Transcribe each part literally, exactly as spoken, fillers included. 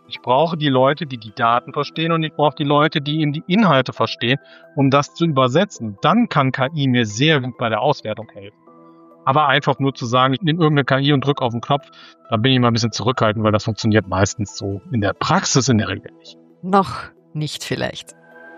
Ich brauche die Leute, die die Daten verstehen, und ich brauche die Leute, die eben die Inhalte verstehen, um das zu übersetzen. Dann kann K I mir sehr gut bei der Auswertung helfen. Aber einfach nur zu sagen, ich nehme irgendeine K I und drücke auf den Knopf, da bin ich mal ein bisschen zurückhaltend, weil das funktioniert meistens so in der Praxis in der Regel nicht. Noch nicht vielleicht.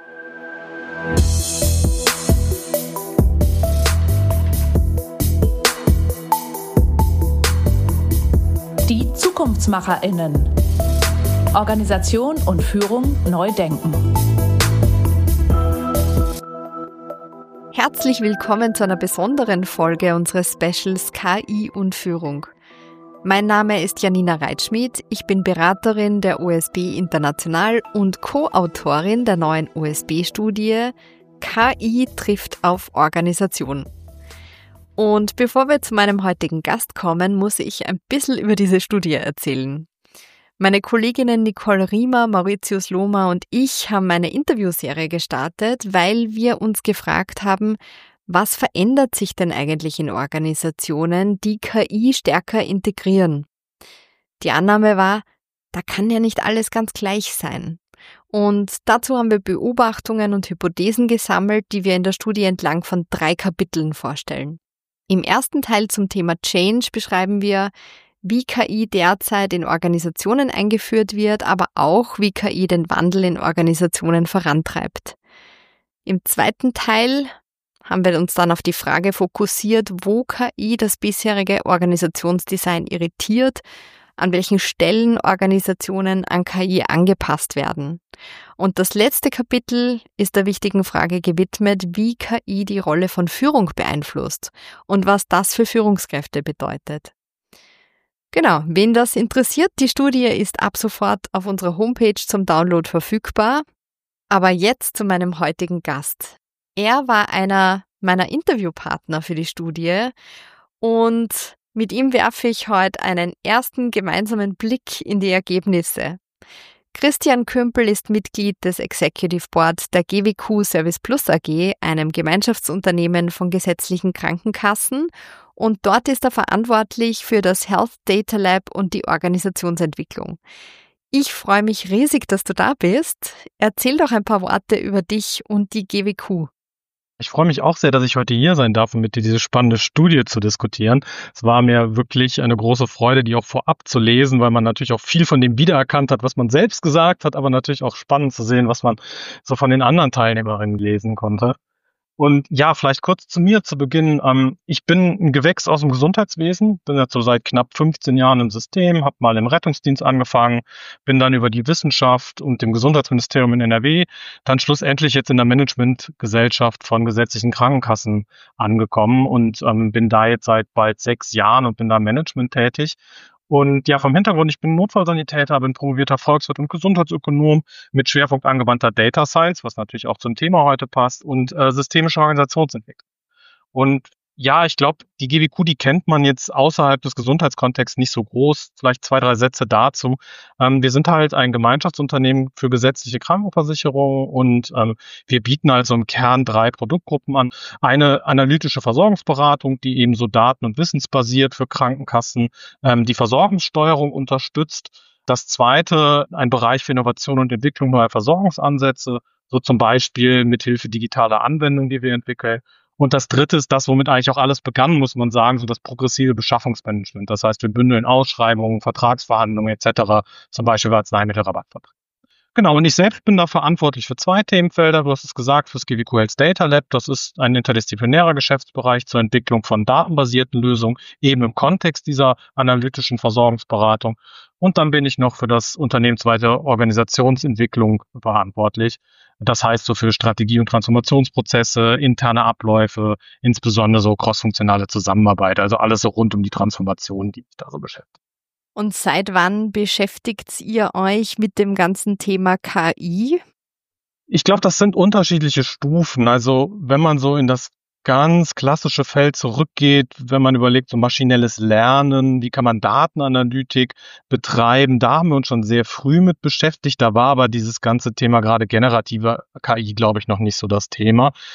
Die ZukunftsmacherInnen. Organisation und Führung neu denken. Herzlich willkommen zu einer besonderen Folge unseres Specials K I und Führung. Mein Name ist Janina Reitschmidt, ich bin Beraterin der O S B International und Co-Autorin der neuen O S B-Studie K I trifft auf Organisation. Und bevor wir zu meinem heutigen Gast kommen, muss ich ein bisschen über diese Studie erzählen. Meine Kolleginnen Nicole Riemer, Mauritius Lohmer und ich haben eine Interviewserie gestartet, weil wir uns gefragt haben, was verändert sich denn eigentlich in Organisationen, die K I stärker integrieren? Die Annahme war, da kann ja nicht alles ganz gleich sein. Und dazu haben wir Beobachtungen und Hypothesen gesammelt, die wir in der Studie entlang von drei Kapiteln vorstellen. Im ersten Teil zum Thema Change beschreiben wir, wie K I derzeit in Organisationen eingeführt wird, aber auch, wie K I den Wandel in Organisationen vorantreibt. Im zweiten Teil haben wir uns dann auf die Frage fokussiert, wo K I das bisherige Organisationsdesign irritiert, an welchen Stellen Organisationen an K I angepasst werden. Und das letzte Kapitel ist der wichtigen Frage gewidmet, wie K I die Rolle von Führung beeinflusst und was das für Führungskräfte bedeutet. Genau, wen das interessiert, die Studie ist ab sofort auf unserer Homepage zum Download verfügbar. Aber jetzt zu meinem heutigen Gast. Er war einer meiner Interviewpartner für die Studie und mit ihm werfe ich heute einen ersten gemeinsamen Blick in die Ergebnisse. Christian Kümpel ist Mitglied des Executive Board der G W Q Service Plus A G, einem Gemeinschaftsunternehmen von gesetzlichen Krankenkassen, und dort ist er verantwortlich für das Health Data Lab und die Organisationsentwicklung. Ich freue mich riesig, dass du da bist. Erzähl doch ein paar Worte über dich und die G W Q. Ich freue mich auch sehr, dass ich heute hier sein darf, um mit dir diese spannende Studie zu diskutieren. Es war mir wirklich eine große Freude, die auch vorab zu lesen, weil man natürlich auch viel von dem wiedererkannt hat, was man selbst gesagt hat, aber natürlich auch spannend zu sehen, was man so von den anderen Teilnehmerinnen lesen konnte. Und ja, vielleicht kurz zu mir zu Beginn. Ähm, ich bin ein Gewächs aus dem Gesundheitswesen, bin jetzt so seit knapp fünfzehn Jahren im System, habe mal im Rettungsdienst angefangen, bin dann über die Wissenschaft und dem Gesundheitsministerium in N R W dann schlussendlich jetzt in der Managementgesellschaft von gesetzlichen Krankenkassen angekommen und ähm, bin da jetzt seit bald sechs Jahren und bin da im Management tätig. Und ja, vom Hintergrund, ich bin Notfallsanitäter, bin promovierter Volkswirt und Gesundheitsökonom mit Schwerpunkt angewandter Data Science, was natürlich auch zum Thema heute passt, und äh, systemische Organisationsentwicklung. Und ja, ich glaube, die G W Q, die kennt man jetzt außerhalb des Gesundheitskontexts nicht so groß. Vielleicht zwei, drei Sätze dazu. Ähm, wir sind halt ein Gemeinschaftsunternehmen für gesetzliche Krankenversicherung und ähm, wir bieten also im Kern drei Produktgruppen an. Eine analytische Versorgungsberatung, die eben so daten- und wissensbasiert für Krankenkassen ähm, die Versorgungssteuerung unterstützt. Das zweite, ein Bereich für Innovation und Entwicklung neuer Versorgungsansätze, so zum Beispiel mithilfe digitaler Anwendungen, die wir entwickeln. Und das dritte ist das, womit eigentlich auch alles begann, muss man sagen, so das progressive Beschaffungsmanagement. Das heißt, wir bündeln Ausschreibungen, Vertragsverhandlungen et cetera, zum Beispiel bei Arzneimittelrabattverträgen. Genau, und ich selbst bin da verantwortlich für zwei Themenfelder. Du hast es gesagt, fürs G W Q Health Data Lab. Das ist ein interdisziplinärer Geschäftsbereich zur Entwicklung von datenbasierten Lösungen, eben im Kontext dieser analytischen Versorgungsberatung. Und dann bin ich noch für das unternehmensweite Organisationsentwicklung verantwortlich. Das heißt so für Strategie- und Transformationsprozesse, interne Abläufe, insbesondere so crossfunktionale Zusammenarbeit, also alles so rund um die Transformation, die mich da so beschäftigt. Und seit wann beschäftigt ihr euch mit dem ganzen Thema K I? Ich glaube, das sind unterschiedliche Stufen. Also wenn man so in das ganz klassische Feld zurückgeht, wenn man überlegt, so maschinelles Lernen, wie kann man Datenanalytik betreiben, da haben wir uns schon sehr früh mit beschäftigt. Da war aber dieses ganze Thema gerade generative K I, glaube ich, noch nicht so das Thema.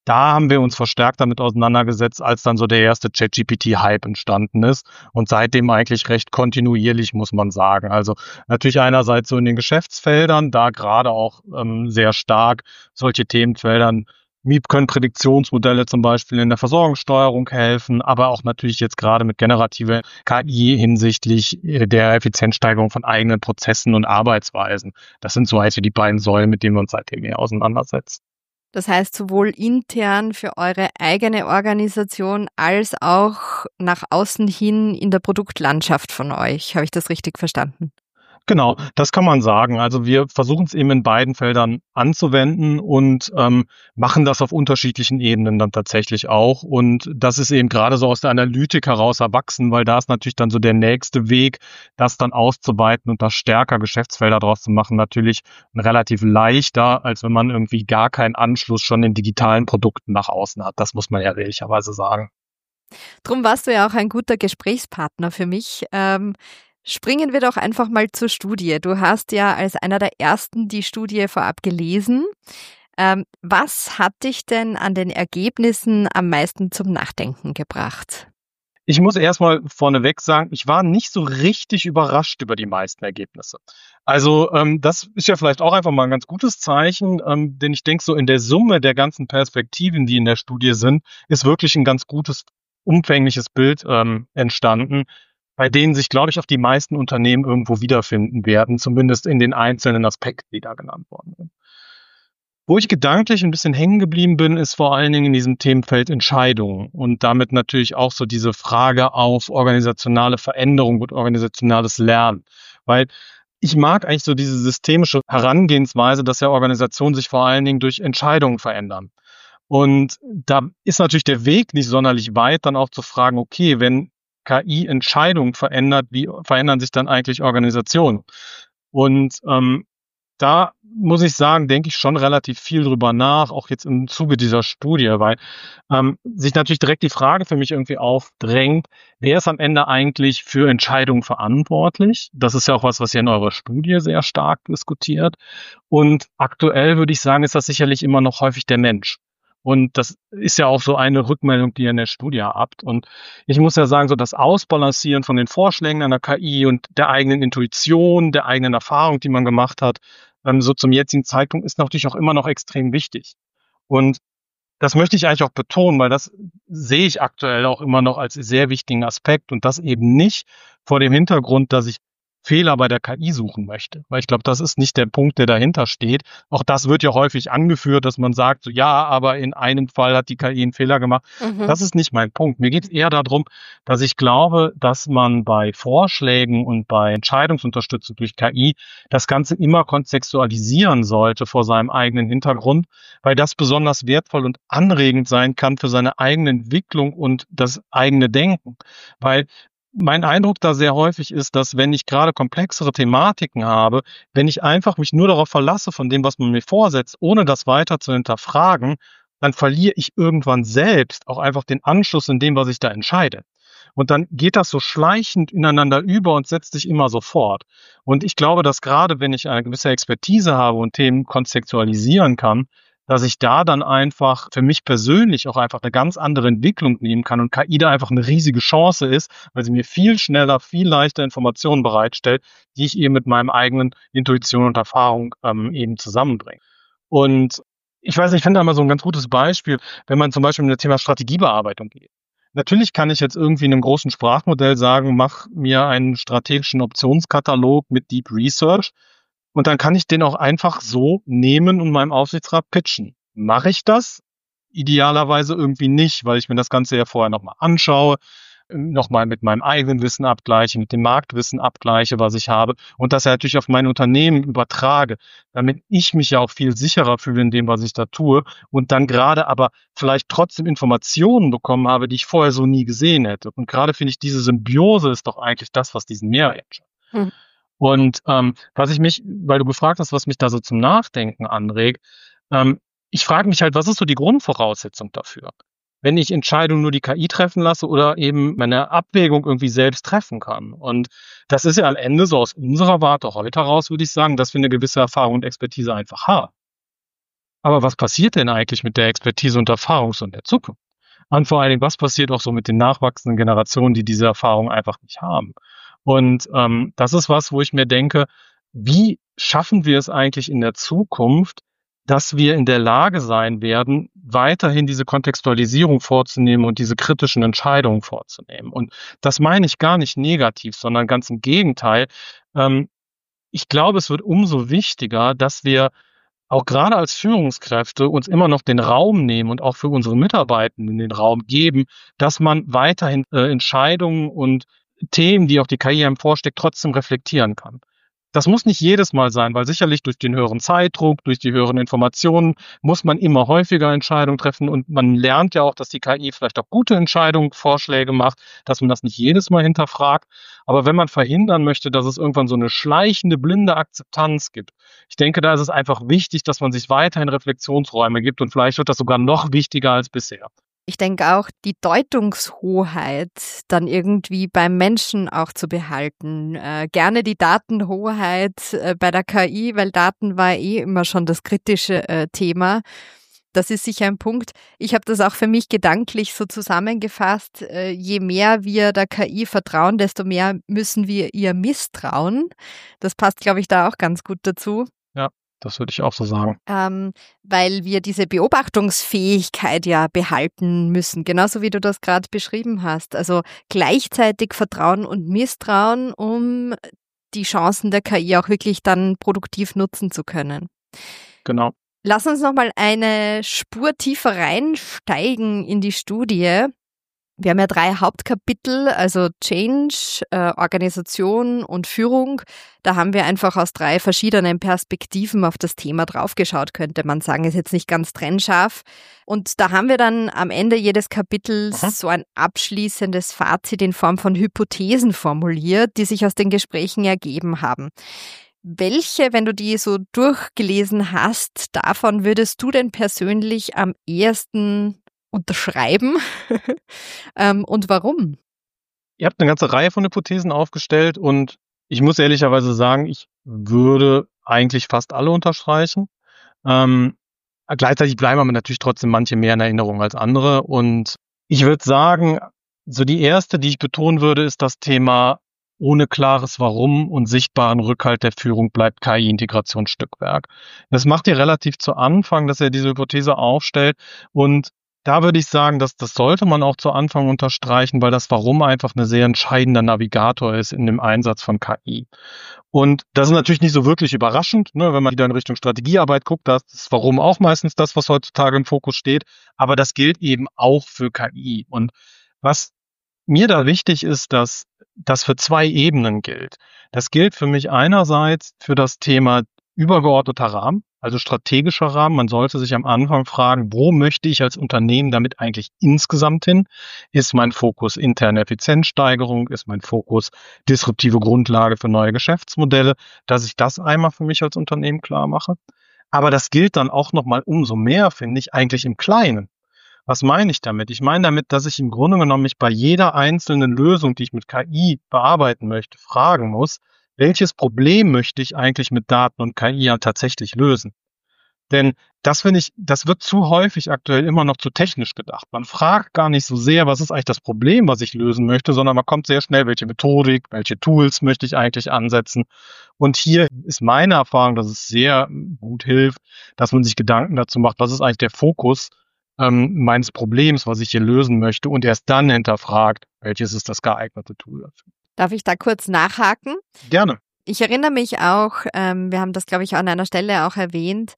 da haben wir uns verstärkt damit auseinandergesetzt, als dann so der erste ChatGPT-Hype entstanden ist und seitdem eigentlich recht kontinuierlich, muss man sagen. Also natürlich einerseits so in den Geschäftsfeldern, da gerade auch ähm, sehr stark solche Themenfeldern, wie können Prädiktionsmodelle zum Beispiel in der Versorgungssteuerung helfen, aber auch natürlich jetzt gerade mit generativer K I hinsichtlich der Effizienzsteigerung von eigenen Prozessen und Arbeitsweisen. Das sind so also die beiden Säulen, mit denen wir uns seitdem mehr auseinandersetzen. Das heißt, sowohl intern für eure eigene Organisation als auch nach außen hin in der Produktlandschaft von euch. Habe ich das richtig verstanden? Genau, das kann man sagen. Also wir versuchen es eben in beiden Feldern anzuwenden und ähm, machen das auf unterschiedlichen Ebenen dann tatsächlich auch. Und das ist eben gerade so aus der Analytik heraus erwachsen, weil da ist natürlich dann so der nächste Weg, das dann auszuweiten und da stärker Geschäftsfelder draus zu machen, natürlich relativ leichter, als wenn man irgendwie gar keinen Anschluss schon in digitalen Produkten nach außen hat. Das muss man ja ehrlicherweise sagen. Drum warst du ja auch ein guter Gesprächspartner für mich. Ähm, Springen wir doch einfach mal zur Studie. Du hast ja als einer der ersten die Studie vorab gelesen. Ähm, was hat dich denn an den Ergebnissen am meisten zum Nachdenken gebracht? Ich muss erstmal vorneweg sagen, ich war nicht so richtig überrascht über die meisten Ergebnisse. Also ähm, das ist ja vielleicht auch einfach mal ein ganz gutes Zeichen, ähm, denn ich denke, so in der Summe der ganzen Perspektiven, die in der Studie sind, ist wirklich ein ganz gutes, umfängliches Bild ähm, entstanden, bei denen sich, glaube ich, auch die meisten Unternehmen irgendwo wiederfinden werden, zumindest in den einzelnen Aspekten, die da genannt worden sind. Wo ich gedanklich ein bisschen hängen geblieben bin, ist vor allen Dingen in diesem Themenfeld Entscheidungen und damit natürlich auch so diese Frage auf organisationale Veränderung und organisationales Lernen. Weil ich mag eigentlich so diese systemische Herangehensweise, dass ja Organisationen sich vor allen Dingen durch Entscheidungen verändern. Und da ist natürlich der Weg nicht sonderlich weit, dann auch zu fragen, okay, wenn K I Entscheidungen verändert, wie verändern sich dann eigentlich Organisationen? Und ähm, da muss ich sagen, denke ich schon relativ viel drüber nach, auch jetzt im Zuge dieser Studie, weil ähm, sich natürlich direkt die Frage für mich irgendwie aufdrängt, wer ist am Ende eigentlich für Entscheidungen verantwortlich? Das ist ja auch was, was ihr in eurer Studie sehr stark diskutiert. Und aktuell würde ich sagen, ist das sicherlich immer noch häufig der Mensch. Und das ist ja auch so eine Rückmeldung, die ihr in der Studie habt. Und ich muss ja sagen, so das Ausbalancieren von den Vorschlägen einer K I und der eigenen Intuition, der eigenen Erfahrung, die man gemacht hat, ähm, so zum jetzigen Zeitpunkt ist natürlich auch immer noch extrem wichtig. Und das möchte ich eigentlich auch betonen, weil das sehe ich aktuell auch immer noch als sehr wichtigen Aspekt und das eben nicht vor dem Hintergrund, dass ich Fehler bei der K I suchen möchte. Weil ich glaube, das ist nicht der Punkt, der dahinter steht. Auch das wird ja häufig angeführt, dass man sagt, so, ja, aber in einem Fall hat die K I einen Fehler gemacht. Mhm. Das ist nicht mein Punkt. Mir geht es eher darum, dass ich glaube, dass man bei Vorschlägen und bei Entscheidungsunterstützung durch K I das Ganze immer kontextualisieren sollte vor seinem eigenen Hintergrund, weil das besonders wertvoll und anregend sein kann für seine eigene Entwicklung und das eigene Denken. Weil mein Eindruck da sehr häufig ist, dass wenn ich gerade komplexere Thematiken habe, wenn ich einfach mich nur darauf verlasse von dem, was man mir vorsetzt, ohne das weiter zu hinterfragen, dann verliere ich irgendwann selbst auch einfach den Anschluss in dem, was ich da entscheide. Und dann geht das so schleichend ineinander über und setzt sich immer so fort. Und ich glaube, dass gerade wenn ich eine gewisse Expertise habe und Themen kontextualisieren kann, dass ich da dann einfach für mich persönlich auch einfach eine ganz andere Entwicklung nehmen kann und K I da einfach eine riesige Chance ist, weil sie mir viel schneller, viel leichter Informationen bereitstellt, die ich eben mit meinem eigenen Intuition und Erfahrung ähm, eben zusammenbringe. Und ich weiß nicht, ich finde da mal so ein ganz gutes Beispiel, wenn man zum Beispiel mit dem Thema Strategiebearbeitung geht. Natürlich kann ich jetzt irgendwie in einem großen Sprachmodell sagen, mach mir einen strategischen Optionskatalog mit Deep Research. Und dann kann ich den auch einfach so nehmen und meinem Aufsichtsrat pitchen. Mache ich das? Idealerweise irgendwie nicht, weil ich mir das Ganze ja vorher nochmal anschaue, nochmal mit meinem eigenen Wissen abgleiche, mit dem Marktwissen abgleiche, was ich habe und das ja natürlich auf mein Unternehmen übertrage, damit ich mich ja auch viel sicherer fühle in dem, was ich da tue und dann gerade aber vielleicht trotzdem Informationen bekommen habe, die ich vorher so nie gesehen hätte. Und gerade finde ich, diese Symbiose ist doch eigentlich das, was diesen Mehrwert schafft. Hm. Und ähm, was ich mich, weil du gefragt hast, was mich da so zum Nachdenken anregt, ähm, ich frage mich halt, was ist so die Grundvoraussetzung dafür? Wenn ich Entscheidungen nur die K I treffen lasse oder eben meine Abwägung irgendwie selbst treffen kann. Und das ist ja am Ende so aus unserer Warte heute heraus, würde ich sagen, dass wir eine gewisse Erfahrung und Expertise einfach haben. Aber was passiert denn eigentlich mit der Expertise und Erfahrung so in der Zukunft? Und vor allen Dingen, was passiert auch so mit den nachwachsenden Generationen, die diese Erfahrung einfach nicht haben? Und ähm, das ist was, wo ich mir denke, wie schaffen wir es eigentlich in der Zukunft, dass wir in der Lage sein werden, weiterhin diese Kontextualisierung vorzunehmen und diese kritischen Entscheidungen vorzunehmen. Und das meine ich gar nicht negativ, sondern ganz im Gegenteil. Ähm, ich glaube, es wird umso wichtiger, dass wir auch gerade als Führungskräfte uns immer noch den Raum nehmen und auch für unsere Mitarbeitenden den Raum geben, dass man weiterhin äh, Entscheidungen und Themen, die auch die K I einem vorsteckt, trotzdem reflektieren kann. Das muss nicht jedes Mal sein, weil sicherlich durch den höheren Zeitdruck, durch die höheren Informationen muss man immer häufiger Entscheidungen treffen und man lernt ja auch, dass die K I vielleicht auch gute Entscheidungen, Vorschläge macht, dass man das nicht jedes Mal hinterfragt. Aber wenn man verhindern möchte, dass es irgendwann so eine schleichende, blinde Akzeptanz gibt, ich denke, da ist es einfach wichtig, dass man sich weiterhin Reflexionsräume gibt und vielleicht wird das sogar noch wichtiger als bisher. Ich denke auch, die Deutungshoheit dann irgendwie beim Menschen auch zu behalten. Äh, gerne die Datenhoheit äh, bei der K I, weil Daten war eh immer schon das kritische äh, Thema. Das ist sicher ein Punkt. Ich habe das auch für mich gedanklich so zusammengefasst. Äh, je mehr wir der K I vertrauen, desto mehr müssen wir ihr misstrauen. Das passt, glaube ich, da auch ganz gut dazu. Ja. Das würde ich auch so sagen. Ähm, weil wir diese Beobachtungsfähigkeit ja behalten müssen, genauso wie du das gerade beschrieben hast. Also gleichzeitig Vertrauen und Misstrauen, um die Chancen der K I auch wirklich dann produktiv nutzen zu können. Genau. Lass uns nochmal eine Spur tiefer reinsteigen in die Studie. Wir haben ja drei Hauptkapitel, also Change, äh, Organisation und Führung. Da haben wir einfach aus drei verschiedenen Perspektiven auf das Thema draufgeschaut, könnte man sagen. Ist jetzt nicht ganz trennscharf. Und da haben wir dann am Ende jedes Kapitels Aha. so ein abschließendes Fazit in Form von Hypothesen formuliert, die sich aus den Gesprächen ergeben haben. Welche, wenn du die so durchgelesen hast, davon würdest du denn persönlich am ehesten unterschreiben ähm, und warum? Ihr habt eine ganze Reihe von Hypothesen aufgestellt und ich muss ehrlicherweise sagen, ich würde eigentlich fast alle unterstreichen. Ähm, gleichzeitig bleiben aber natürlich trotzdem manche mehr in Erinnerung als andere und ich würde sagen, so die erste, die ich betonen würde, ist das Thema ohne klares Warum und sichtbaren Rückhalt der Führung bleibt K I-Integration Stückwerk. Das macht ihr relativ zu Anfang, dass er diese Hypothese aufstellt und da würde ich sagen, dass das sollte man auch zu Anfang unterstreichen, weil das Warum einfach ein sehr entscheidender Navigator ist in dem Einsatz von K I. Und das ist natürlich nicht so wirklich überraschend, ne, wenn man wieder in Richtung Strategiearbeit guckt, da ist das Warum auch meistens das, was heutzutage im Fokus steht, aber das gilt eben auch für K I. Und was mir da wichtig ist, dass das für zwei Ebenen gilt. Das gilt für mich einerseits für das Thema übergeordneter Rahmen, also strategischer Rahmen. Man sollte sich am Anfang fragen, wo möchte ich als Unternehmen damit eigentlich insgesamt hin? Ist mein Fokus interne Effizienzsteigerung? Ist mein Fokus disruptive Grundlage für neue Geschäftsmodelle? Dass ich das einmal für mich als Unternehmen klar mache. Aber das gilt dann auch nochmal umso mehr, finde ich, eigentlich im Kleinen. Was meine ich damit? Ich meine damit, dass ich im Grunde genommen mich bei jeder einzelnen Lösung, die ich mit K I bearbeiten möchte, fragen muss, welches Problem möchte ich eigentlich mit Daten und K I ja tatsächlich lösen? Denn das finde ich, das wird zu häufig aktuell immer noch zu technisch gedacht. Man fragt gar nicht so sehr, was ist eigentlich das Problem, was ich lösen möchte, sondern man kommt sehr schnell, welche Methodik, welche Tools möchte ich eigentlich ansetzen. Und hier ist meine Erfahrung, dass es sehr gut hilft, dass man sich Gedanken dazu macht, was ist eigentlich der Fokus ähm, meines Problems, was ich hier lösen möchte und erst dann hinterfragt, welches ist das geeignete Tool dafür. Darf ich da kurz nachhaken? Gerne. Ich erinnere mich auch, ähm, wir haben das, glaube ich, an einer Stelle auch erwähnt,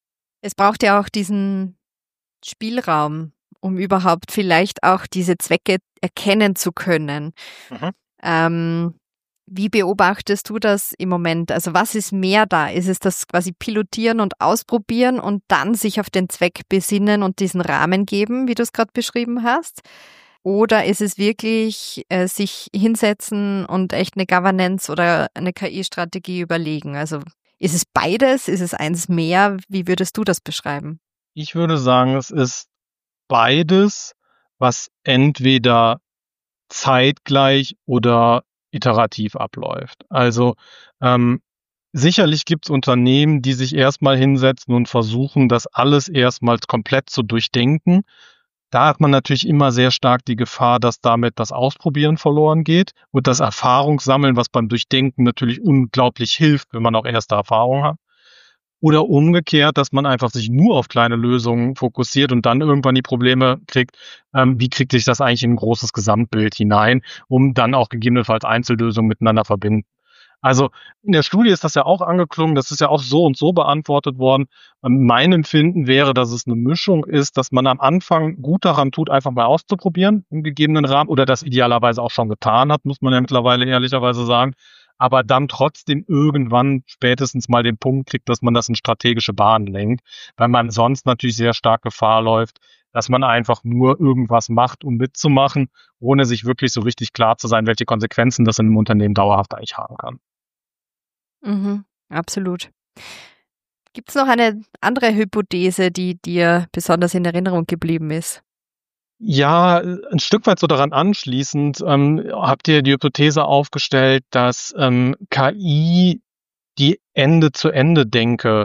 es braucht ja auch diesen Spielraum, um überhaupt vielleicht auch diese Zwecke erkennen zu können. Mhm. Ähm, wie beobachtest du das im Moment? Also was ist mehr da? Ist es das quasi Pilotieren und Ausprobieren und dann sich auf den Zweck besinnen und diesen Rahmen geben, wie du es gerade beschrieben hast? Oder ist es wirklich äh, sich hinsetzen und echt eine Governance oder eine K I-Strategie überlegen? Also ist es beides? Ist es eins mehr? Wie würdest du das beschreiben? Ich würde sagen, es ist beides, was entweder zeitgleich oder iterativ abläuft. Also ähm, sicherlich gibt es Unternehmen, die sich erstmal hinsetzen und versuchen, das alles erstmals komplett zu durchdenken. Da hat man natürlich immer sehr stark die Gefahr, dass damit das Ausprobieren verloren geht und das Erfahrungssammeln, was beim Durchdenken natürlich unglaublich hilft, wenn man auch erste Erfahrungen hat. Oder umgekehrt, dass man einfach sich nur auf kleine Lösungen fokussiert und dann irgendwann die Probleme kriegt, ähm, wie kriege ich das eigentlich in ein großes Gesamtbild hinein, um dann auch gegebenenfalls Einzellösungen miteinander verbinden. Also in der Studie ist das ja auch angeklungen, das ist ja auch so und so beantwortet worden. Mein Empfinden wäre, dass es eine Mischung ist, dass man am Anfang gut daran tut, einfach mal auszuprobieren im gegebenen Rahmen oder das idealerweise auch schon getan hat, muss man ja mittlerweile ehrlicherweise sagen, aber dann trotzdem irgendwann spätestens mal den Punkt kriegt, dass man das in strategische Bahnen lenkt, weil man sonst natürlich sehr stark Gefahr läuft, dass man einfach nur irgendwas macht, um mitzumachen, ohne sich wirklich so richtig klar zu sein, welche Konsequenzen das in einem Unternehmen dauerhaft eigentlich haben kann. Mhm, absolut. Gibt es noch eine andere Hypothese, die dir besonders in Erinnerung geblieben ist? Ja, ein Stück weit so daran anschließend ähm, habt ihr die Hypothese aufgestellt, dass ähm, K I die Ende-zu-Ende-Denke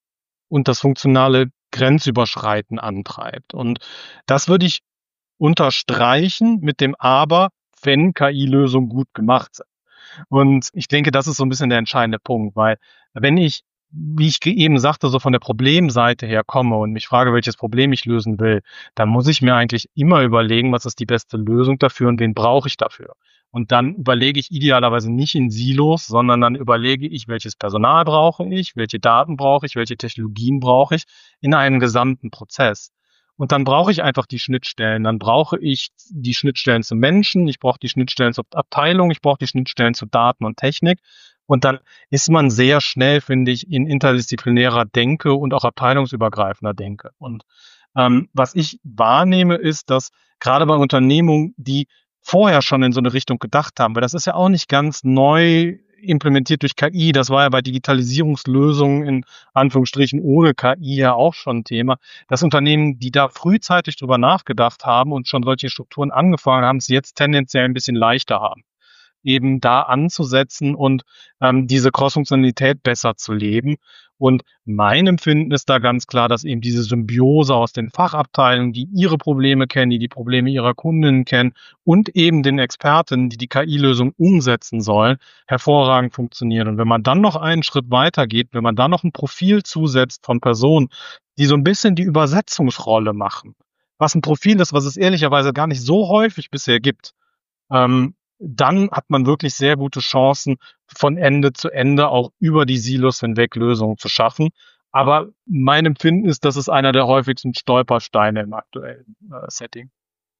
und das funktionale Grenzüberschreiten antreibt. Und das würde ich unterstreichen mit dem Aber, wenn K I-Lösungen gut gemacht sind. Und ich denke, das ist so ein bisschen der entscheidende Punkt, weil wenn ich, wie ich eben sagte, so von der Problemseite her komme und mich frage, welches Problem ich lösen will, dann muss ich mir eigentlich immer überlegen, was ist die beste Lösung dafür und wen brauche ich dafür. Und dann überlege ich idealerweise nicht in Silos, sondern dann überlege ich, welches Personal brauche ich, welche Daten brauche ich, welche Technologien brauche ich in einem gesamten Prozess. Und dann brauche ich einfach die Schnittstellen. Dann brauche ich die Schnittstellen zu Menschen, ich brauche die Schnittstellen zur Abteilung, ich brauche die Schnittstellen zu Daten und Technik. Und dann ist man sehr schnell, finde ich, in interdisziplinärer Denke und auch abteilungsübergreifender Denke. Und ähm, was ich wahrnehme, ist, dass gerade bei Unternehmungen, die vorher schon in so eine Richtung gedacht haben, weil das ist ja auch nicht ganz neu implementiert durch K I, das war ja bei Digitalisierungslösungen in Anführungsstrichen ohne K I ja auch schon ein Thema, dass Unternehmen, die da frühzeitig drüber nachgedacht haben und schon solche Strukturen angefangen haben, es jetzt tendenziell ein bisschen leichter haben, eben da anzusetzen und ähm, diese Cross-Funktionalität besser zu leben. Und mein Empfinden ist da ganz klar, dass eben diese Symbiose aus den Fachabteilungen, die ihre Probleme kennen, die die Probleme ihrer Kundinnen kennen und eben den Experten, die die K I-Lösung umsetzen sollen, hervorragend funktioniert. Und wenn man dann noch einen Schritt weiter geht, wenn man dann noch ein Profil zusetzt von Personen, die so ein bisschen die Übersetzungsrolle machen, was ein Profil ist, was es ehrlicherweise gar nicht so häufig bisher gibt, ähm, dann hat man wirklich sehr gute Chancen, von Ende zu Ende auch über die Silos hinweg Lösungen zu schaffen. Aber mein Empfinden ist, das ist einer der häufigsten Stolpersteine im aktuellen äh, Setting.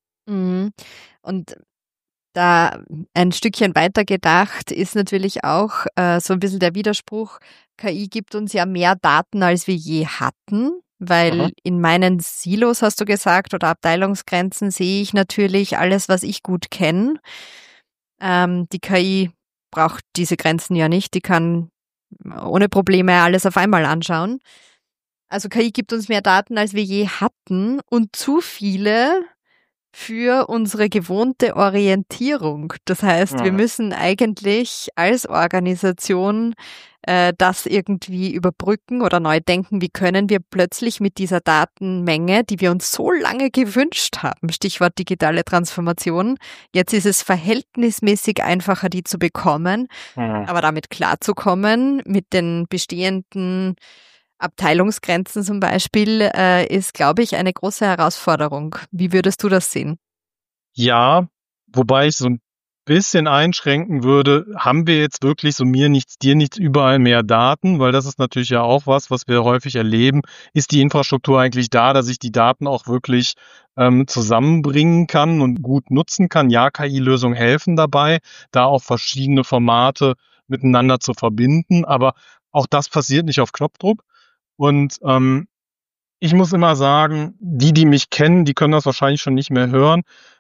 Mhm. Und da ein Stückchen weiter gedacht ist natürlich auch äh, so ein bisschen der Widerspruch, K I gibt uns ja mehr Daten, als wir je hatten, weil Aha. in meinen Silos, hast du gesagt, oder Abteilungsgrenzen sehe ich natürlich alles, was ich gut kenne. Ähm, die K I braucht diese Grenzen ja nicht, die kann ohne Probleme alles auf einmal anschauen. Also K I gibt uns mehr Daten, als wir je hatten und zu viele für unsere gewohnte Orientierung. Das heißt, wir Mhm. müssen eigentlich als Organisation äh, das irgendwie überbrücken oder neu denken. Wie können wir plötzlich mit dieser Datenmenge, die wir uns so lange gewünscht haben, Stichwort digitale Transformation, jetzt ist es verhältnismäßig einfacher, die zu bekommen, Mhm. aber damit klarzukommen mit den bestehenden Abteilungsgrenzen zum Beispiel, äh, ist, glaube ich, eine große Herausforderung. Wie würdest du das sehen? Ja, wobei ich so ein bisschen einschränken würde, haben wir jetzt wirklich so mir nichts, dir nichts, überall mehr Daten, weil das ist natürlich ja auch was, was wir häufig erleben. Ist die Infrastruktur eigentlich da, dass ich die Daten auch wirklich ähm, zusammenbringen kann und gut nutzen kann? Ja, K I-Lösungen helfen dabei, da auch verschiedene Formate miteinander zu verbinden, aber auch das passiert nicht auf Knopfdruck. Und ähm, ich muss immer sagen, die, die mich kennen, die können das wahrscheinlich schon nicht mehr hören.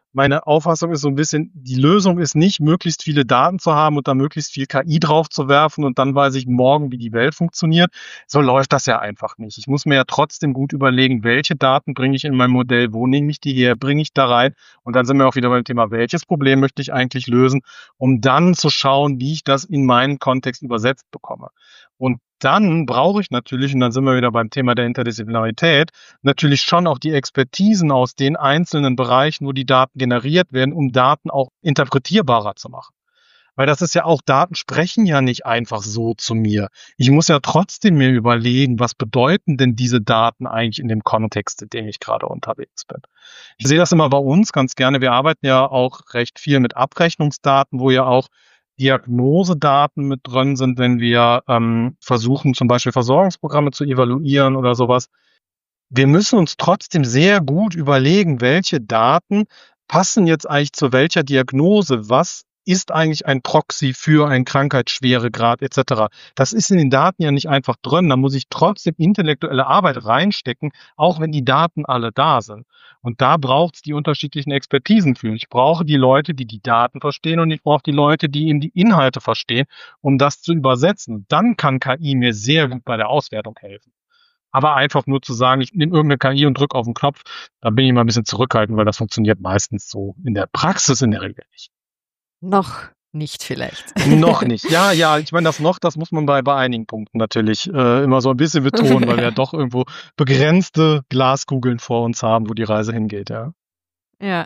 meine Auffassung ist so ein bisschen, die Lösung ist nicht, möglichst viele Daten zu haben und da möglichst viel K I drauf zu werfen und dann weiß ich morgen, wie die Welt funktioniert. So läuft das ja einfach nicht. Ich muss mir ja trotzdem gut überlegen, welche Daten bringe ich in mein Modell, wo nehme ich die her, bringe ich da rein, und dann sind wir auch wieder beim Thema, welches Problem möchte ich eigentlich lösen, um dann zu schauen, wie ich das in meinen Kontext übersetzt bekomme. Und dann brauche ich natürlich, und dann sind wir wieder beim Thema der Interdisziplinarität, natürlich schon auch die Expertisen aus den einzelnen Bereichen, wo die Daten generiert werden, um Daten auch interpretierbarer zu machen. Weil das ist ja auch, Daten sprechen ja nicht einfach so zu mir. Ich muss ja trotzdem mir überlegen, was bedeuten denn diese Daten eigentlich in dem Kontext, in dem ich gerade unterwegs bin. Ich sehe das immer bei uns ganz gerne. Wir arbeiten ja auch recht viel mit Abrechnungsdaten, wo ja auch Diagnosedaten mit drin sind, wenn wir ähm, versuchen, zum Beispiel Versorgungsprogramme zu evaluieren oder sowas. Wir müssen uns trotzdem sehr gut überlegen, welche Daten passen jetzt eigentlich zu welcher Diagnose. Was ist eigentlich ein Proxy für einen Krankheitsschweregrad et cetera. Das ist in den Daten ja nicht einfach drin. Da muss ich trotzdem intellektuelle Arbeit reinstecken, auch wenn die Daten alle da sind. Und da braucht es die unterschiedlichen Expertisen für. Ich brauche die Leute, die die Daten verstehen, und ich brauche die Leute, die eben die Inhalte verstehen, um das zu übersetzen. Dann kann K I mir sehr gut bei der Auswertung helfen. Aber einfach nur zu sagen, ich nehme irgendeine K I und drücke auf den Knopf, da bin ich mal ein bisschen zurückhaltend, weil das funktioniert meistens so in der Praxis in der Regel nicht. Noch nicht vielleicht. Noch nicht. Ja, ja, ich meine, das noch, das muss man bei, bei einigen Punkten natürlich äh, immer so ein bisschen betonen, weil wir ja doch irgendwo begrenzte Glaskugeln vor uns haben, wo die Reise hingeht, ja. Ja.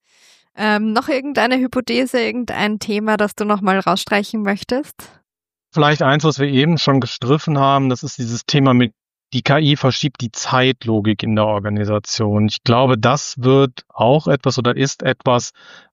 Ähm, noch irgendeine Hypothese, irgendein Thema, das du nochmal rausstreichen möchtest? Vielleicht eins, was wir eben schon gestriffen haben, das ist dieses Thema mit, die K I verschiebt die Zeitlogik in der Organisation. Ich glaube, das wird auch etwas oder ist etwas,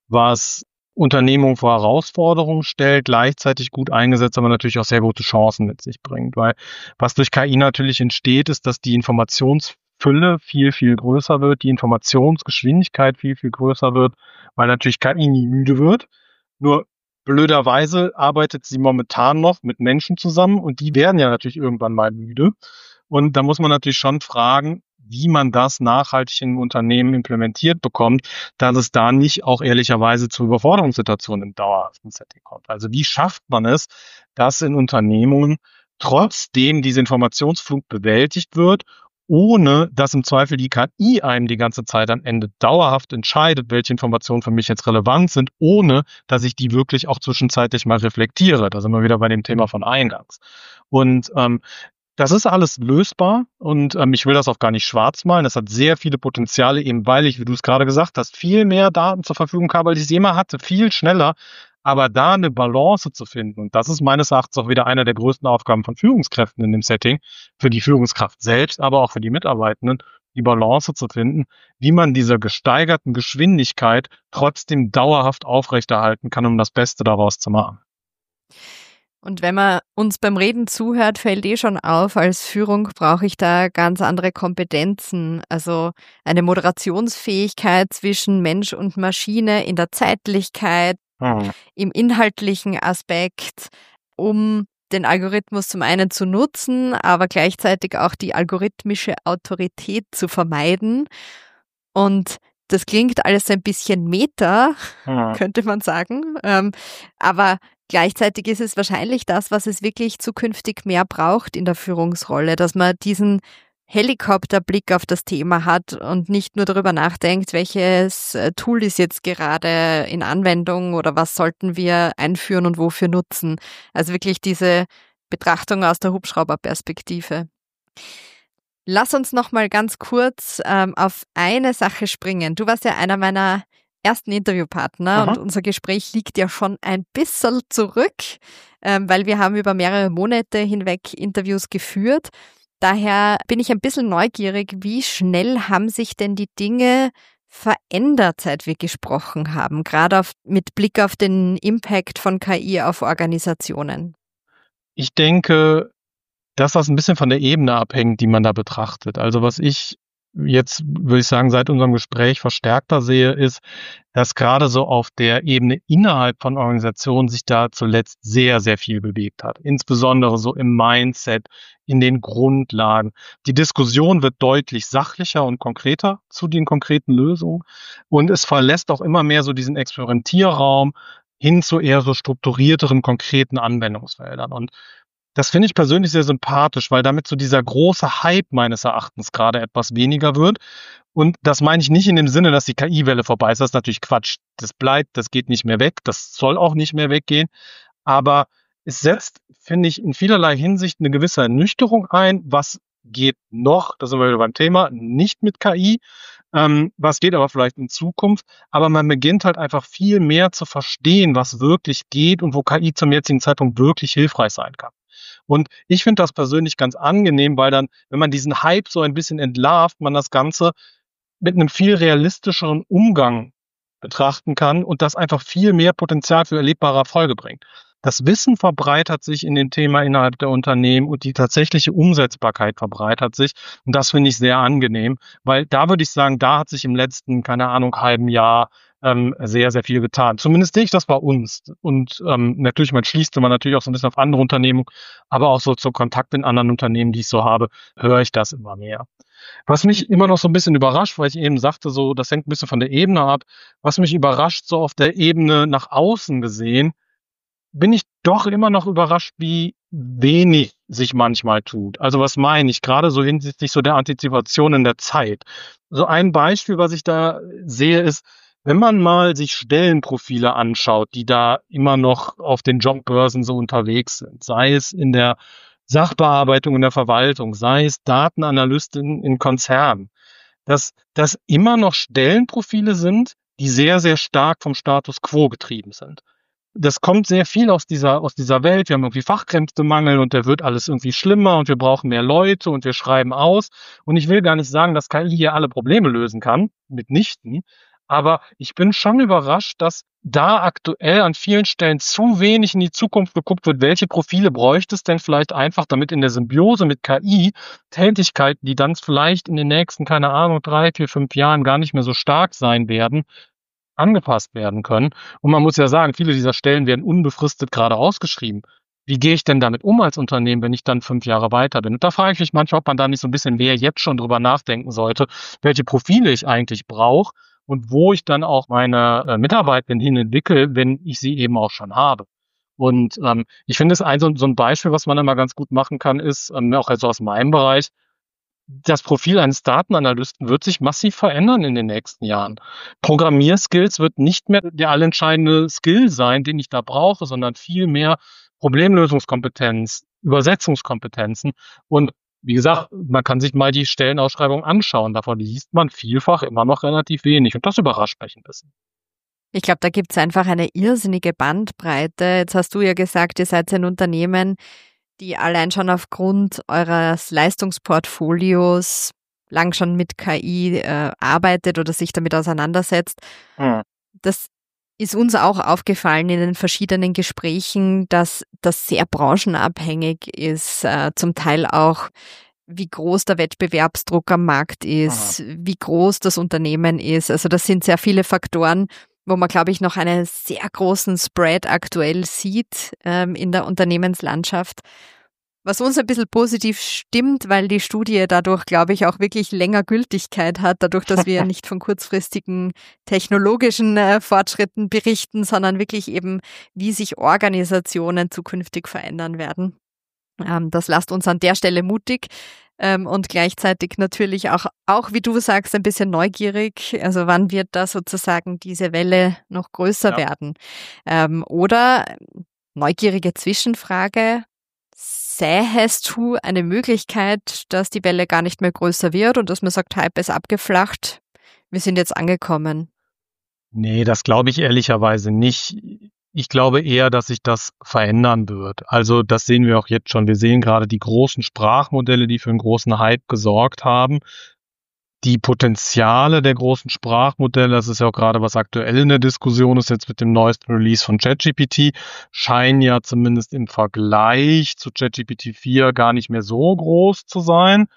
was Unternehmung vor Herausforderungen stellt, gleichzeitig gut eingesetzt, aber natürlich auch sehr gute Chancen mit sich bringt. Weil was durch K I natürlich entsteht, ist, dass die Informationsfülle viel, viel größer wird, die Informationsgeschwindigkeit viel, viel größer wird, weil natürlich K I nie müde wird. Nur blöderweise arbeitet sie momentan noch mit Menschen zusammen und die werden ja natürlich irgendwann mal müde. Und da muss man natürlich schon fragen, wie man das nachhaltig in Unternehmen implementiert bekommt, dass es da nicht auch ehrlicherweise zu Überforderungssituationen im dauerhaften Setting kommt. Also wie schafft man es, dass in Unternehmungen trotzdem diese Informationsflut bewältigt wird, ohne dass im Zweifel die K I einem die ganze Zeit am Ende dauerhaft entscheidet, welche Informationen für mich jetzt relevant sind, ohne dass ich die wirklich auch zwischenzeitlich mal reflektiere. Da sind wir wieder bei dem Thema von eingangs. Und ähm, das ist alles lösbar und ähm, ich will das auch gar nicht schwarz malen. Das hat sehr viele Potenziale, eben weil ich, wie du es gerade gesagt hast, viel mehr Daten zur Verfügung habe, als ich es jemals hatte, viel schneller. Aber da eine Balance zu finden, und das ist meines Erachtens auch wieder eine der größten Aufgaben von Führungskräften in dem Setting, für die Führungskraft selbst, aber auch für die Mitarbeitenden, die Balance zu finden, wie man dieser gesteigerten Geschwindigkeit trotzdem dauerhaft aufrechterhalten kann, um das Beste daraus zu machen. Und wenn man uns beim Reden zuhört, fällt eh schon auf, als Führung brauche ich da ganz andere Kompetenzen. Also eine Moderationsfähigkeit zwischen Mensch und Maschine in der Zeitlichkeit, hm. im inhaltlichen Aspekt, um den Algorithmus zum einen zu nutzen, aber gleichzeitig auch die algorithmische Autorität zu vermeiden. Und das klingt alles ein bisschen meta, hm. könnte man sagen. Ähm, aber gleichzeitig ist es wahrscheinlich das, was es wirklich zukünftig mehr braucht in der Führungsrolle, dass man diesen Helikopterblick auf das Thema hat und nicht nur darüber nachdenkt, welches Tool ist jetzt gerade in Anwendung oder was sollten wir einführen und wofür nutzen. Also wirklich diese Betrachtung aus der Hubschrauberperspektive. Lass uns noch mal ganz kurz ähm, auf eine Sache springen. Du warst ja einer meiner ersten Interviewpartner Aha. und unser Gespräch liegt ja schon ein bisschen zurück, ähm, weil wir haben über mehrere Monate hinweg Interviews geführt. Daher bin ich ein bisschen neugierig, wie schnell haben sich denn die Dinge verändert, seit wir gesprochen haben, gerade auf, mit Blick auf den Impact von K I auf Organisationen? Ich denke, dass das ein bisschen von der Ebene abhängt, die man da betrachtet. Also was ich jetzt würde ich sagen, seit unserem Gespräch verstärkter sehe, ist, dass gerade so auf der Ebene innerhalb von Organisationen sich da zuletzt sehr, sehr viel bewegt hat. Insbesondere so im Mindset, in den Grundlagen. Die Diskussion wird deutlich sachlicher und konkreter zu den konkreten Lösungen. Und es verlässt auch immer mehr so diesen Experimentierraum hin zu eher so strukturierteren, konkreten Anwendungsfeldern. Und das finde ich persönlich sehr sympathisch, weil damit so dieser große Hype meines Erachtens gerade etwas weniger wird. Und das meine ich nicht in dem Sinne, dass die K I-Welle vorbei ist. Das ist natürlich Quatsch. Das bleibt, das geht nicht mehr weg. Das soll auch nicht mehr weggehen. Aber es setzt, finde ich, in vielerlei Hinsicht eine gewisse Ernüchterung ein. Was geht noch, da sind wir wieder beim Thema, nicht mit K I. Ähm, was geht aber vielleicht in Zukunft. Aber man beginnt halt einfach viel mehr zu verstehen, was wirklich geht und wo K I zum jetzigen Zeitpunkt wirklich hilfreich sein kann. Und ich finde das persönlich ganz angenehm, weil dann, wenn man diesen Hype so ein bisschen entlarvt, man das Ganze mit einem viel realistischeren Umgang betrachten kann und das einfach viel mehr Potenzial für erlebbare Erfolge bringt. Das Wissen verbreitert sich in dem Thema innerhalb der Unternehmen und die tatsächliche Umsetzbarkeit verbreitert sich. Und das finde ich sehr angenehm, weil da würde ich sagen, da hat sich im letzten, keine Ahnung, halben Jahr ähm, sehr, sehr viel getan. Zumindest sehe ich das bei uns. Und ähm, natürlich, man schließt man natürlich auch so ein bisschen auf andere Unternehmen, aber auch so zu Kontakt in anderen Unternehmen, die ich so habe, höre ich das immer mehr. Was mich immer noch so ein bisschen überrascht, weil ich eben sagte, so, das hängt ein bisschen von der Ebene ab, was mich überrascht, so auf der Ebene nach außen gesehen, bin ich doch immer noch überrascht, wie wenig sich manchmal tut. Also was meine ich? Gerade so hinsichtlich so der Antizipation in der Zeit. So ein Beispiel, was ich da sehe, ist, wenn man mal sich Stellenprofile anschaut, die da immer noch auf den Jobbörsen so unterwegs sind, sei es in der Sachbearbeitung in der Verwaltung, sei es Datenanalysten in Konzernen, dass das immer noch Stellenprofile sind, die sehr, sehr stark vom Status quo getrieben sind. Das kommt sehr viel aus dieser, aus dieser Welt. Wir haben irgendwie Fachkräftemangel und der wird alles irgendwie schlimmer und wir brauchen mehr Leute und wir schreiben aus. Und ich will gar nicht sagen, dass K I hier alle Probleme lösen kann, mitnichten. Aber ich bin schon überrascht, dass da aktuell an vielen Stellen zu wenig in die Zukunft geguckt wird. Welche Profile bräuchte es denn vielleicht einfach, damit in der Symbiose mit K I Tätigkeiten, die dann vielleicht in den nächsten, keine Ahnung, drei, vier, fünf Jahren gar nicht mehr so stark sein werden, angepasst werden können. Und man muss ja sagen, viele dieser Stellen werden unbefristet gerade ausgeschrieben. Wie gehe ich denn damit um als Unternehmen, wenn ich dann fünf Jahre weiter bin? Und da frage ich mich manchmal, ob man da nicht so ein bisschen mehr jetzt schon drüber nachdenken sollte, welche Profile ich eigentlich brauche und wo ich dann auch meine äh, Mitarbeiter hin entwickle, wenn ich sie eben auch schon habe. Und ähm, ich finde, es ein so, so ein Beispiel, was man immer ganz gut machen kann, ist, ähm, auch also aus meinem Bereich, das Profil eines Datenanalysten wird sich massiv verändern in den nächsten Jahren. Programmierskills wird nicht mehr der allentscheidende Skill sein, den ich da brauche, sondern viel mehr Problemlösungskompetenz, Übersetzungskompetenzen. Und wie gesagt, man kann sich mal die Stellenausschreibung anschauen. Davon liest man vielfach immer noch relativ wenig. Und das überrascht mich ein bisschen. Ich glaube, da gibt es einfach eine irrsinnige Bandbreite. Jetzt hast du ja gesagt, ihr seid ein Unternehmen, die allein schon aufgrund eures Leistungsportfolios lang schon mit K I äh, arbeitet oder sich damit auseinandersetzt. Mhm. Das ist uns auch aufgefallen in den verschiedenen Gesprächen, dass das sehr branchenabhängig ist, äh, zum Teil auch, wie groß der Wettbewerbsdruck am Markt ist, mhm. wie groß das Unternehmen ist. Also das sind sehr viele Faktoren, wo man, glaube ich, noch einen sehr großen Spread aktuell sieht ähm, in der Unternehmenslandschaft. Was uns ein bisschen positiv stimmt, weil die Studie dadurch, glaube ich, auch wirklich länger Gültigkeit hat, dadurch, dass wir nicht von kurzfristigen technologischen äh, Fortschritten berichten, sondern wirklich eben, wie sich Organisationen zukünftig verändern werden. Ähm, das lasst uns an der Stelle mutig. Ähm, und gleichzeitig natürlich auch, auch, wie du sagst, ein bisschen neugierig. Also wann wird da sozusagen diese Welle noch größer ja. werden? Ähm, oder neugierige Zwischenfrage, sähest du eine Möglichkeit, dass die Welle gar nicht mehr größer wird und dass man sagt, Hype ist abgeflacht, wir sind jetzt angekommen? Nee, das glaube ich ehrlicherweise nicht. Ich glaube eher, dass sich das verändern wird. Also das sehen wir auch jetzt schon. Wir sehen gerade die großen Sprachmodelle, die für einen großen Hype gesorgt haben. Die Potenziale der großen Sprachmodelle, das ist ja auch gerade was aktuell in der Diskussion ist, jetzt mit dem neuesten Release von ChatGPT, scheinen ja zumindest im Vergleich zu ChatGPT vier gar nicht mehr so groß zu sein.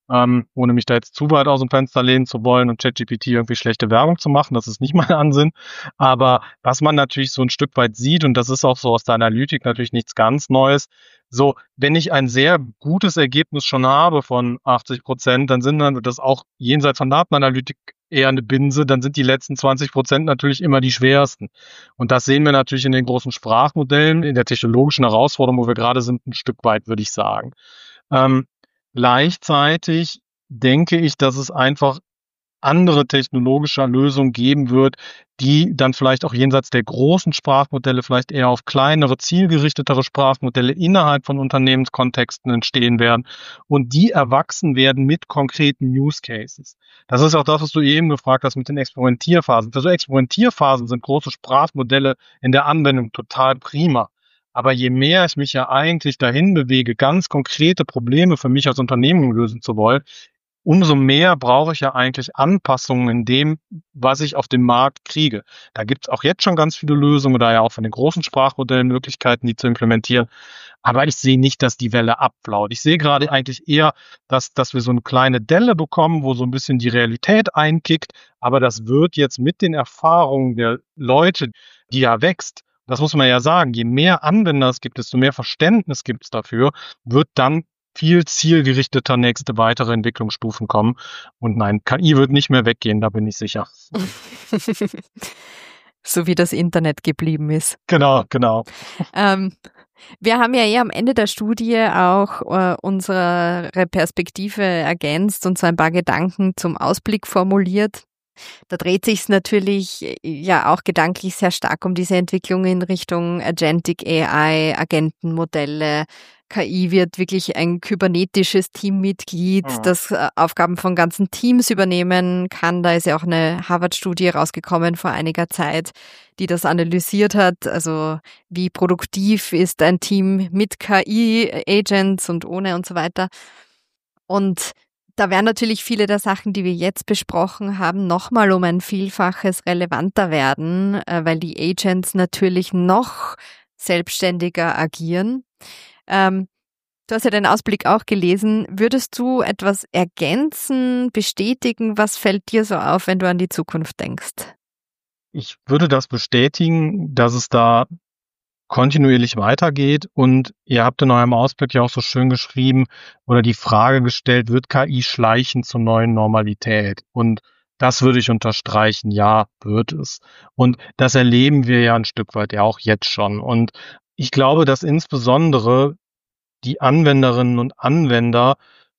ähm, ohne mich da jetzt zu weit aus dem Fenster lehnen zu wollen und ChatGPT irgendwie schlechte Werbung zu machen. Das ist nicht mein Ansinn. Aber was man natürlich so ein Stück weit sieht, und das ist auch so aus der Analytik natürlich nichts ganz Neues, so, wenn ich ein sehr gutes Ergebnis schon habe von achtzig Prozent, dann sind dann das auch jenseits von Datenanalytik eher eine Binse, dann sind die letzten zwanzig Prozent natürlich immer die schwersten. Und das sehen wir natürlich in den großen Sprachmodellen, in der technologischen Herausforderung, wo wir gerade sind, ein Stück weit, würde ich sagen. Ähm, gleichzeitig denke ich, dass es einfach andere technologische Lösungen geben wird, die dann vielleicht auch jenseits der großen Sprachmodelle vielleicht eher auf kleinere, zielgerichtetere Sprachmodelle innerhalb von Unternehmenskontexten entstehen werden und die erwachsen werden mit konkreten Use Cases. Das ist auch das, was du eben gefragt hast mit den Experimentierphasen. Für so Experimentierphasen sind große Sprachmodelle in der Anwendung total prima. Aber je mehr ich mich ja eigentlich dahin bewege, ganz konkrete Probleme für mich als Unternehmen lösen zu wollen, umso mehr brauche ich ja eigentlich Anpassungen in dem, was ich auf dem Markt kriege. Da gibt es auch jetzt schon ganz viele Lösungen, da ja auch von den großen Sprachmodellen Möglichkeiten, die zu implementieren. Aber ich sehe nicht, dass die Welle abflaut. Ich sehe gerade eigentlich eher, dass, dass wir so eine kleine Delle bekommen, wo so ein bisschen die Realität einkickt. Aber das wird jetzt mit den Erfahrungen der Leute, die ja wächst, das muss man ja sagen, je mehr Anwender es gibt, desto mehr Verständnis gibt es dafür, wird dann viel zielgerichteter nächste weitere Entwicklungsstufen kommen. Und nein, K I wird nicht mehr weggehen, da bin ich sicher. So wie das Internet geblieben ist. Genau, genau. Ähm, wir haben ja eh am Ende der Studie auch äh, unsere Perspektive ergänzt und so ein paar Gedanken zum Ausblick formuliert. Da dreht sich es natürlich ja auch gedanklich sehr stark um diese Entwicklung in Richtung Agentic A I, Agentenmodelle. K I wird wirklich ein kybernetisches Teammitglied, Mhm. das äh, Aufgaben von ganzen Teams übernehmen kann. Da ist ja auch eine Harvard-Studie rausgekommen vor einiger Zeit, die das analysiert hat. Also wie produktiv ist ein Team mit K I-Agents und ohne und so weiter. Und da werden natürlich viele der Sachen, die wir jetzt besprochen haben, nochmal um ein Vielfaches relevanter werden, äh, weil die Agents natürlich noch selbstständiger agieren. Ähm, du hast ja den Ausblick auch gelesen. Würdest du etwas ergänzen, bestätigen? Was fällt dir so auf, wenn du an die Zukunft denkst? Ich würde das bestätigen, dass es da kontinuierlich weitergeht. Und ihr habt in eurem Ausblick ja auch so schön geschrieben oder die Frage gestellt, wird K I schleichen zur neuen Normalität? Und das würde ich unterstreichen, ja, wird es. Und das erleben wir ja ein Stück weit ja auch jetzt schon. Und ich glaube, dass insbesondere die Anwenderinnen und Anwender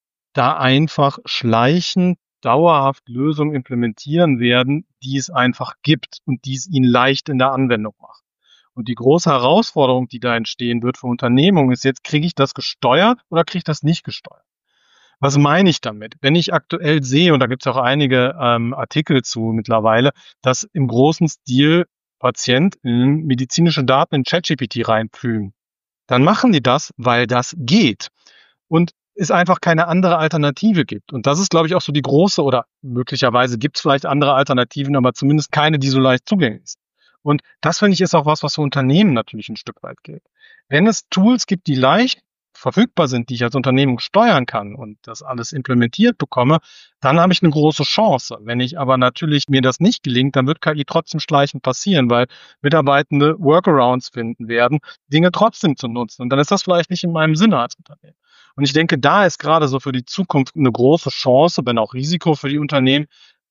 da einfach schleichend dauerhaft Lösungen implementieren werden, die es einfach gibt und die es ihnen leicht in der Anwendung macht. Und die große Herausforderung, die da entstehen wird für Unternehmungen, ist jetzt, kriege ich das gesteuert oder kriege ich das nicht gesteuert? Was meine ich damit? Wenn ich aktuell sehe, und da gibt es auch einige ähm, Artikel zu mittlerweile, dass im großen Stil Patienten medizinische Daten in ChatGPT reinfügen, dann machen die das, weil das geht. Und es einfach keine andere Alternative gibt. Und das ist, glaube ich, auch so die große, oder möglicherweise gibt es vielleicht andere Alternativen, aber zumindest keine, die so leicht zugänglich sind. Und das, finde ich, ist auch was, was für Unternehmen natürlich ein Stück weit gilt. Wenn es Tools gibt, die leicht verfügbar sind, die ich als Unternehmen steuern kann und das alles implementiert bekomme, dann habe ich eine große Chance. Wenn ich aber natürlich mir das nicht gelingt, dann wird K I trotzdem schleichend passieren, weil Mitarbeitende Workarounds finden werden, Dinge trotzdem zu nutzen. Und dann ist das vielleicht nicht in meinem Sinne als Unternehmen. Und ich denke, da ist gerade so für die Zukunft eine große Chance, wenn auch Risiko für die Unternehmen,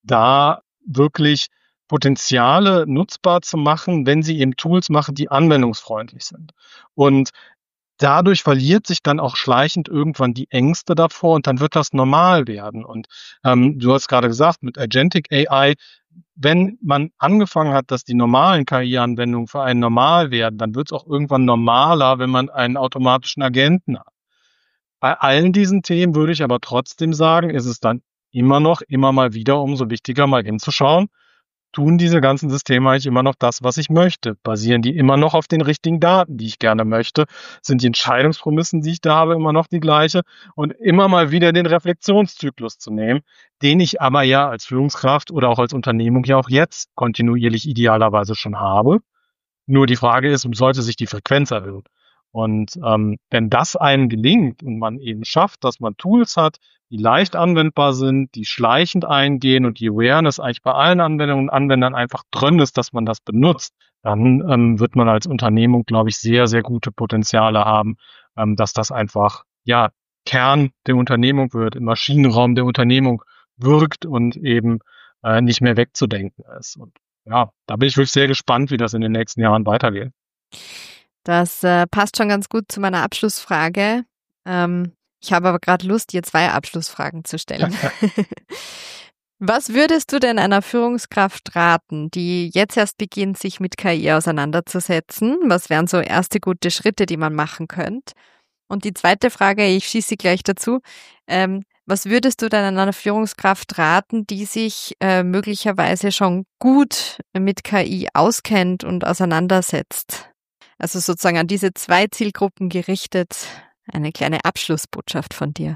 da wirklich Potenziale nutzbar zu machen, wenn sie eben Tools machen, die anwendungsfreundlich sind. Und dadurch verliert sich dann auch schleichend irgendwann die Ängste davor und dann wird das normal werden. Und ähm, du hast gerade gesagt, mit Agentic A I, wenn man angefangen hat, dass die normalen K I-Anwendungen für einen normal werden, dann wird es auch irgendwann normaler, wenn man einen automatischen Agenten hat. Bei allen diesen Themen würde ich aber trotzdem sagen, ist es dann immer noch, immer mal wieder umso wichtiger, mal hinzuschauen, tun diese ganzen Systeme eigentlich immer noch das, was ich möchte? Basieren die immer noch auf den richtigen Daten, die ich gerne möchte? Sind die Entscheidungsprämissen, die ich da habe, immer noch die gleiche? Und immer mal wieder den Reflexionszyklus zu nehmen, den ich aber ja als Führungskraft oder auch als Unternehmung ja auch jetzt kontinuierlich idealerweise schon habe. Nur die Frage ist, sollte sich die Frequenz erhöhen? Und ähm, wenn das einem gelingt und man eben schafft, dass man Tools hat, die leicht anwendbar sind, die schleichend eingehen und die Awareness eigentlich bei allen Anwendungen und Anwendern einfach drin ist, dass man das benutzt, dann ähm, wird man als Unternehmung, glaube ich, sehr, sehr gute Potenziale haben, ähm, dass das einfach, ja, Kern der Unternehmung wird, im Maschinenraum der Unternehmung wirkt und eben äh, nicht mehr wegzudenken ist. Und ja, da bin ich wirklich sehr gespannt, wie das in den nächsten Jahren weitergeht. Das äh, passt schon ganz gut zu meiner Abschlussfrage. Ähm, ich habe aber gerade Lust, dir zwei Abschlussfragen zu stellen. Was würdest du denn einer Führungskraft raten, die jetzt erst beginnt, sich mit K I auseinanderzusetzen? Was wären so erste gute Schritte, die man machen könnte? Und die zweite Frage, ich schieße sie gleich dazu, ähm, was würdest du denn einer Führungskraft raten, die sich äh, möglicherweise schon gut mit K I auskennt und auseinandersetzt? Also sozusagen an diese zwei Zielgruppen gerichtet, eine kleine Abschlussbotschaft von dir.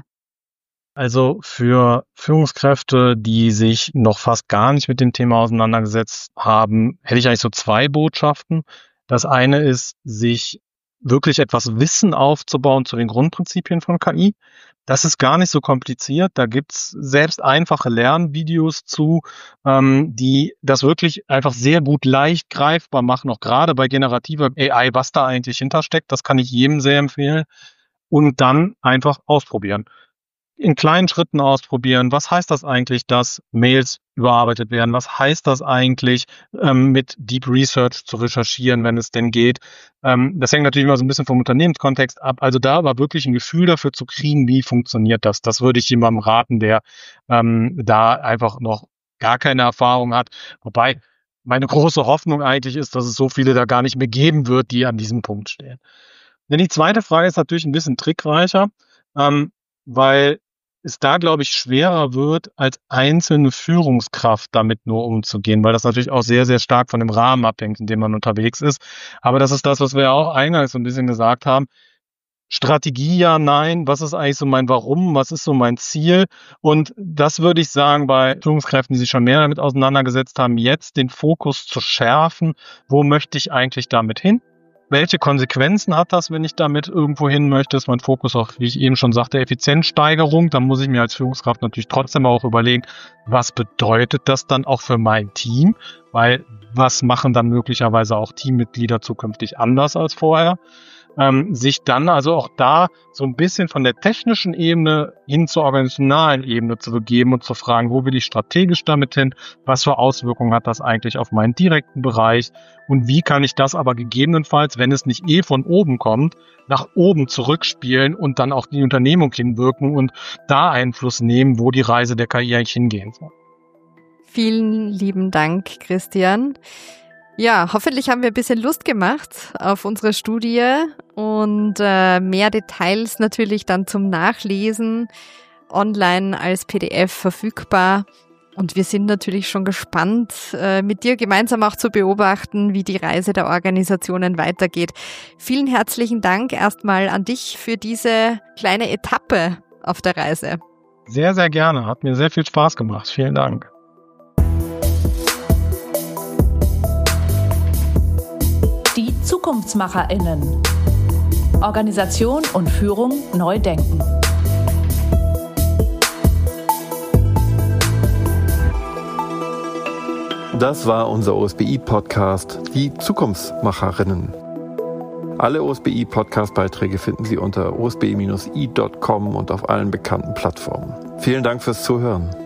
Also für Führungskräfte, die sich noch fast gar nicht mit dem Thema auseinandergesetzt haben, hätte ich eigentlich so zwei Botschaften. Das eine ist, sich wirklich etwas Wissen aufzubauen zu den Grundprinzipien von K I. Das ist gar nicht so kompliziert. Da gibt's selbst einfache Lernvideos zu, ähm, die das wirklich einfach sehr gut leicht greifbar machen, auch gerade bei generativer A I, was da eigentlich hintersteckt. Das kann ich jedem sehr empfehlen. Und dann einfach ausprobieren. In kleinen Schritten ausprobieren. Was heißt das eigentlich, dass Mails überarbeitet werden? Was heißt das eigentlich, ähm, mit Deep Research zu recherchieren, wenn es denn geht? Ähm, das hängt natürlich immer so ein bisschen vom Unternehmenskontext ab. Also da aber wirklich ein Gefühl dafür zu kriegen, wie funktioniert das? Das würde ich jemandem raten, der ähm, da einfach noch gar keine Erfahrung hat. Wobei meine große Hoffnung eigentlich ist, dass es so viele da gar nicht mehr geben wird, die an diesem Punkt stehen. Denn die zweite Frage ist natürlich ein bisschen trickreicher, ähm, weil es da, glaube ich, schwerer wird, als einzelne Führungskraft damit nur umzugehen, weil das natürlich auch sehr, sehr stark von dem Rahmen abhängt, in dem man unterwegs ist. Aber das ist das, was wir ja auch eingangs so ein bisschen gesagt haben. Strategie, ja, nein. Was ist eigentlich so mein Warum? Was ist so mein Ziel? Und das würde ich sagen, bei Führungskräften, die sich schon mehr damit auseinandergesetzt haben, jetzt den Fokus zu schärfen. Wo möchte ich eigentlich damit hin? Welche Konsequenzen hat das, wenn ich damit irgendwo hin möchte? Ist mein Fokus auf, wie ich eben schon sagte, Effizienzsteigerung. Da muss ich mir als Führungskraft natürlich trotzdem auch überlegen, was bedeutet das dann auch für mein Team? Weil was machen dann möglicherweise auch Teammitglieder zukünftig anders als vorher? Ähm, sich dann also auch da so ein bisschen von der technischen Ebene hin zur organisationalen Ebene zu begeben und zu fragen, wo will ich strategisch damit hin? Was für Auswirkungen hat das eigentlich auf meinen direkten Bereich? Und wie kann ich das aber gegebenenfalls, wenn es nicht eh von oben kommt, nach oben zurückspielen und dann auch die Unternehmung hinwirken und da Einfluss nehmen, wo die Reise der K I eigentlich hingehen soll? Vielen lieben Dank, Christian. Ja, hoffentlich haben wir ein bisschen Lust gemacht auf unsere Studie und äh, mehr Details natürlich dann zum Nachlesen online als P D F verfügbar. Und wir sind natürlich schon gespannt, äh, mit dir gemeinsam auch zu beobachten, wie die Reise der Organisationen weitergeht. Vielen herzlichen Dank erstmal an dich für diese kleine Etappe auf der Reise. Sehr, sehr gerne. Hat mir sehr viel Spaß gemacht. Vielen Dank. Die ZukunftsmacherInnen. Organisation und Führung neu denken. Das war unser O S B I-Podcast, die Zukunftsmacherinnen. Alle O S B I-Podcast-Beiträge finden Sie unter o s b i Bindestrich i Punkt com und auf allen bekannten Plattformen. Vielen Dank fürs Zuhören.